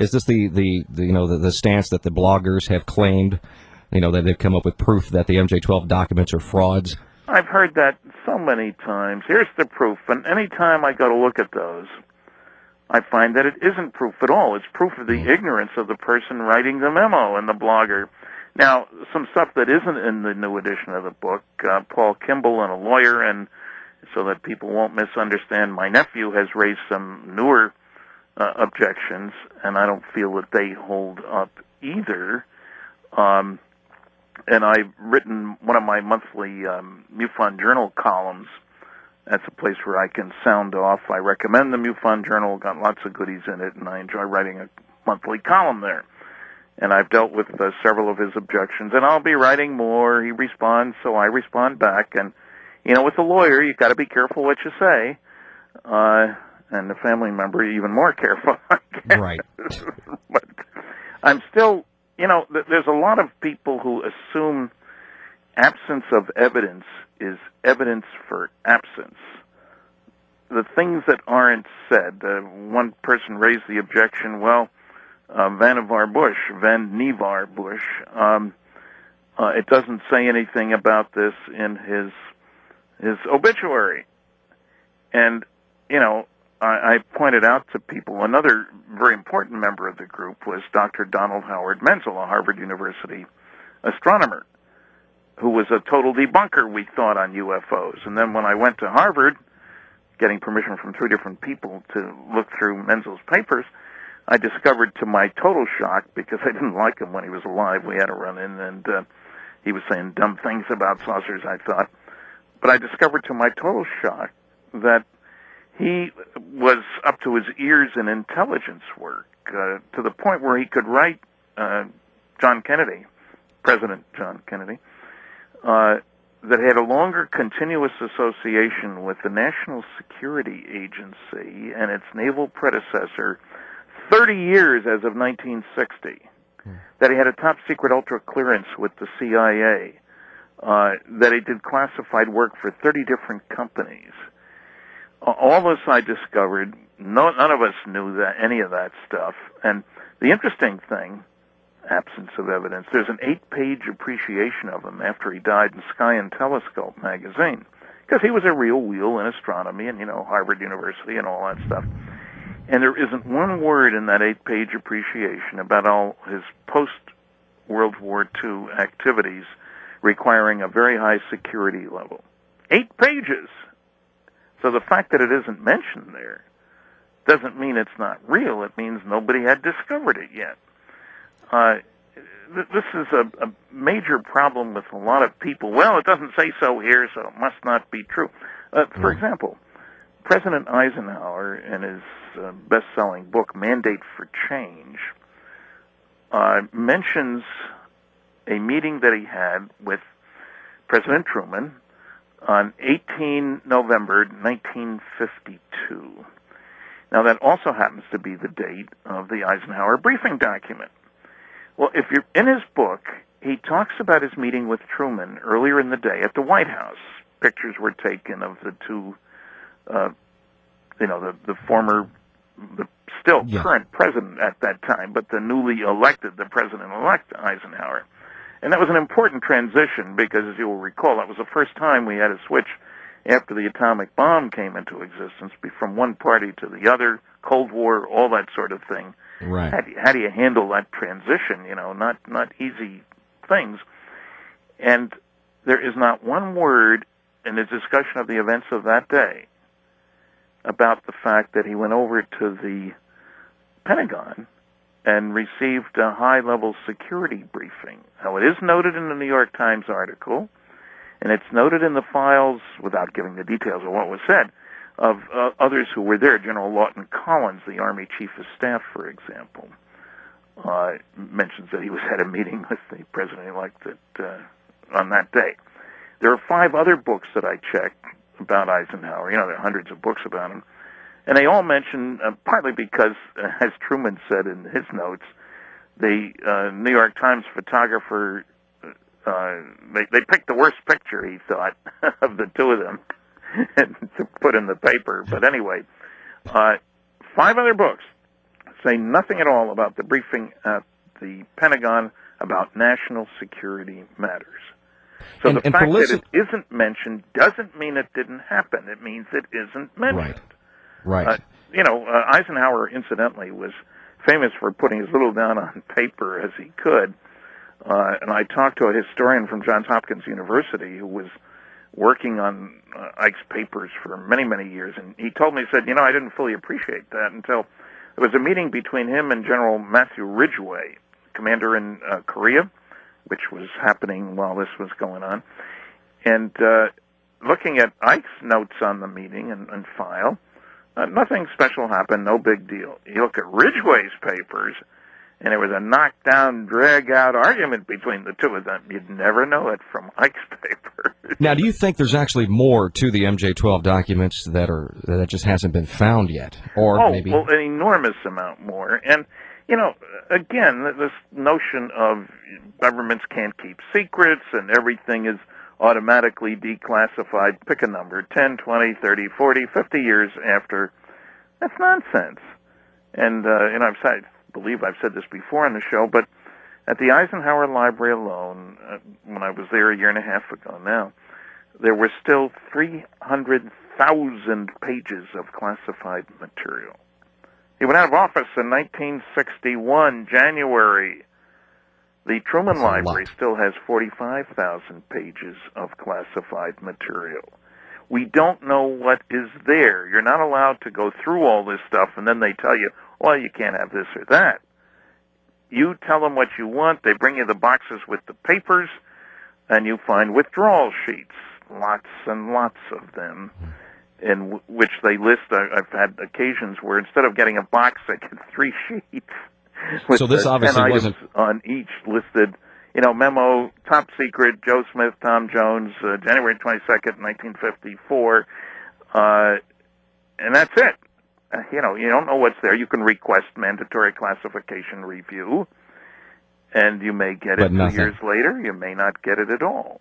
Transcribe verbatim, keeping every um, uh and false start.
Is this the, the, the you know the, the stance that the bloggers have claimed? You know, that they've come up with proof that the M J twelve documents are frauds? I've heard that so many times. Here's the proof, and any time I go to look at those, I find that it isn't proof at all. It's proof of the mm. ignorance of the person writing the memo and the blogger. Now, some stuff that isn't in the new edition of the book, uh, Paul Kimball, and a lawyer, and so that people won't misunderstand, my nephew has raised some newer uh, objections, and I don't feel that they hold up either. Um, and I've written one of my monthly um, MUFON Journal columns. That's a place where I can sound off. I recommend the MUFON Journal, got lots of goodies in it, and I enjoy writing a monthly column there. And I've dealt with uh, several of his objections, and I'll be writing more. He responds, so I respond back. And, you know, with a lawyer, you've got to be careful what you say, uh, and the family member, even more careful. Right. But I'm still, you know, th- there's a lot of people who assume absence of evidence is evidence for absence. The things that aren't said, uh, one person raised the objection, well, uh, Vannevar Bush, Van Nevar Bush, um, uh, it doesn't say anything about this in his his obituary. And, you know, I, I pointed out to people, another very important member of the group was Doctor Donald Howard Menzel, a Harvard University astronomer, who was a total debunker, we thought, on U F Os. And then when I went to Harvard, getting permission from three different people to look through Menzel's papers, I discovered, to my total shock, because I didn't like him when he was alive, we had a run-in, and uh, he was saying dumb things about saucers, I thought. But I discovered, to my total shock, that he was up to his ears in intelligence work, uh, to the point where he could write uh, John Kennedy, President John Kennedy, Uh, that had a longer continuous association with the National Security Agency and its naval predecessor, thirty years as of nineteen sixty, hmm. that he had a top-secret ultra-clearance with the C I A, uh, that he did classified work for thirty different companies. Uh, all this I discovered. No, none of us knew that any of that stuff. And the interesting thing, absence of evidence, there's an eight-page appreciation of him after he died in Sky and Telescope magazine, because he was a real wheel in astronomy and, you know, Harvard University and all that stuff. And there isn't one word in that eight-page appreciation about all his post-World War Two activities requiring a very high security level. Eight pages! So the fact that it isn't mentioned there doesn't mean it's not real. It means nobody had discovered it yet. Uh, th- this is a, a major problem with a lot of people. Well, it doesn't say so here, so it must not be true. Uh, for example, President Eisenhower, in his uh, best-selling book, Mandate for Change, uh, mentions a meeting that he had with President Truman on the eighteenth of November, nineteen fifty-two. Now, that also happens to be the date of the Eisenhower briefing document. Well, if you're in his book, he talks about his meeting with Truman earlier in the day at the White House. Pictures were taken of the two, uh, you know, the, the former, the still yeah. current president at that time, but the newly elected, the president-elect Eisenhower. And that was an important transition because, as you will recall, that was the first time we had a switch after the atomic bomb came into existence, from one party to the other, Cold War, all that sort of thing. Right. How do, you, how do you handle that transition? You know, not not easy things. And there is not one word in the discussion of the events of that day about the fact that he went over to the Pentagon and received a high-level security briefing. Now, it is noted in the New York Times article, and it's noted in the files, without giving the details of what was said, of uh, others who were there. General Lawton Collins, the Army Chief of Staff, for example, uh, mentions that he was at a meeting with the president-elect uh, on that day. There are five other books that I checked about Eisenhower. You know, there are hundreds of books about him. And they all mention, uh, partly because, uh, as Truman said in his notes, the uh, New York Times photographer, uh, they, they picked the worst picture, he thought, of the two of them to put in the paper. But anyway, uh, five other books say nothing at all about the briefing at the Pentagon about national security matters. So and, the and fact listen- that it isn't mentioned doesn't mean it didn't happen. It means it isn't mentioned. Right. Right. Uh, you know, uh, Eisenhower, incidentally, was famous for putting as little down on paper as he could. Uh, and I talked to a historian from Johns Hopkins University who was working on uh, Ike's papers for many, many years, and he told me, he said, you know, I didn't fully appreciate that until there was a meeting between him and General Matthew Ridgway, commander in uh, Korea, which was happening while this was going on. And uh, looking at Ike's notes on the meeting and, and file, uh, nothing special happened, no big deal. You look at Ridgway's papers, and it was a knockdown, drag-out argument between the two of them. You'd never know it from Ike's paper. Now, do you think there's actually more to the M J twelve documents that are that just hasn't been found yet, or oh, maybe? well, an enormous amount more. And you know, again, this notion of governments can't keep secrets and everything is automatically declassified. Pick a number: ten, twenty, thirty, forty, fifty years after. That's nonsense. And uh, you know, I've said. believe I've said this before on the show, but at the Eisenhower Library alone, uh, when I was there a year and a half ago now, there were still three hundred thousand pages of classified material. He went out of office in nineteen sixty-one, January. The Truman That's a Library lot. still has forty-five thousand pages of classified material. We don't know what is there. You're not allowed to go through all this stuff, and then they tell you, well, you can't have this or that. You tell them what you want. They bring you the boxes with the papers, and you find withdrawal sheets, lots and lots of them, in w- which they list. I, I've had occasions where instead of getting a box, I get three sheets with So this uh, obviously ten items wasn't- on each listed. You know, memo, top secret, Joe Smith, Tom Jones, uh, January twenty-second, nineteen fifty-four, uh, and that's it. Uh, you know, you don't know what's there. You can request mandatory classification review, and you may get But it two nothing. years later. You may not get it at all.